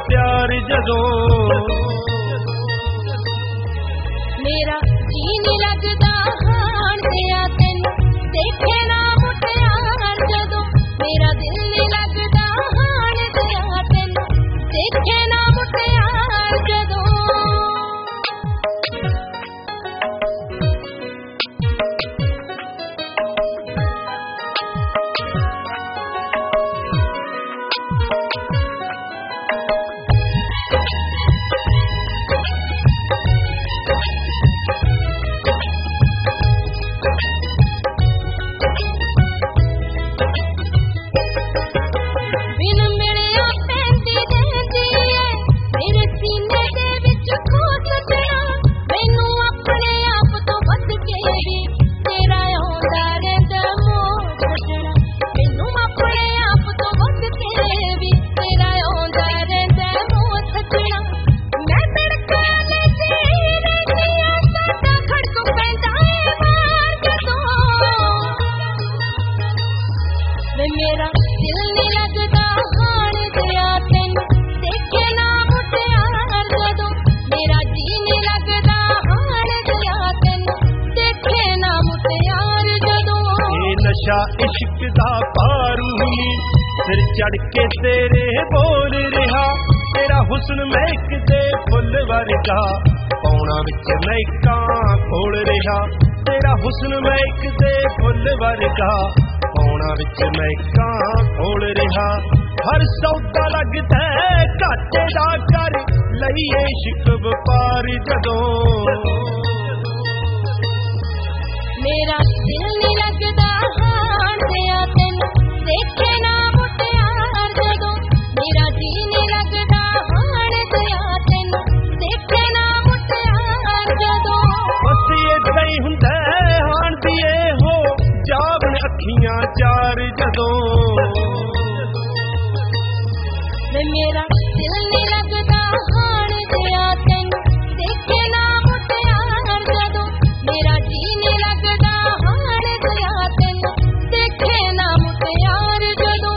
प्यार जदों मेरा जी नहीं लगदा हाण दिया तैनू देखे ना मुटियार जदों मेरा दिल नहीं लगदा हाण दिया तैनू देखे ना मुटियार जदों मेरा दिल नहीं लगदा हाण दिया तैनू देखे ना मुटियार जदों मेरा जी नहीं लगदा हाण दिया तैनू देखे ना मुटियार जदों ये नशा इश्क दा पारू नी सिर चढ़ के तेरे बोल रहा तेरा हुस्न महक दे फुल वर्गा पौना विच महका खोल रहा तेरा हुस्न महक दे फुल वर्गा पौना विच महका खोल रहा हर सौदा लगदा घाटे दा कर लईए इश्क व्यापार जदों मेरा दिल नहीं लगदा हाण दिया तैनू देखे ना मुटियार जदों मेरा जी नहीं लगदा हाण दिया तैनू देखे ना मुटियार जदों बस इदां ही हुंदा हाण दिए हो जावन अखियां चार जदों मेरा दिल नहीं लगदा हाण दिया तैनू देखे ना मुटियार जदों मेरा जी नहीं लगदा हाण दिया तैनू देखे ना मुटियार जदों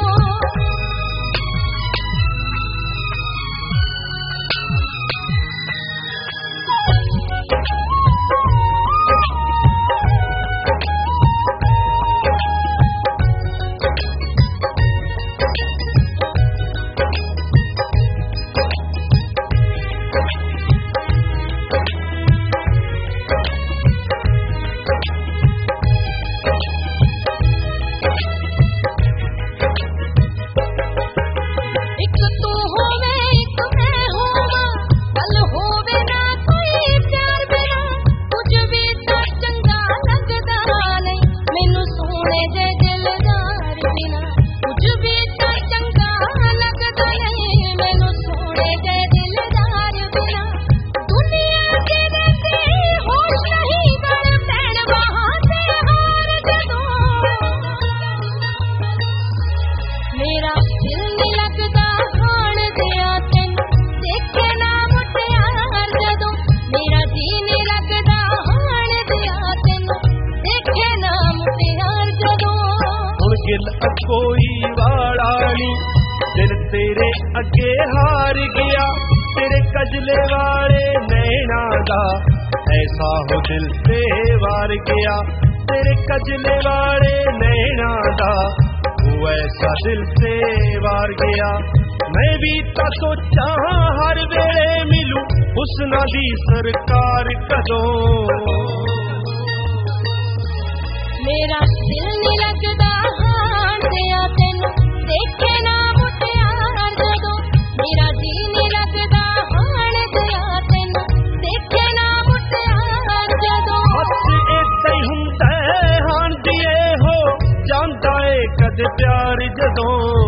कोई वाला नी दिल तेरे अगे हार गया तेरे कजले वाले नैना दा ऐसा हो दिल से वार गया तेरे कजले वाले नैना दा वो ऐसा दिल से वार गया मैं भी तो सोचा हर वेले मिलूं हुस्ना दी सरकार कदों मेरा दिल नहीं लगदा हाण दिया तैनू देखे ना मुटियार जदों मेरा जी नहीं लगदा हाण दिया तैनू देखे ना मुटियार जदों बस इदां ही हुंदा हाण दिए हो जांदा ए कद प्यार जदों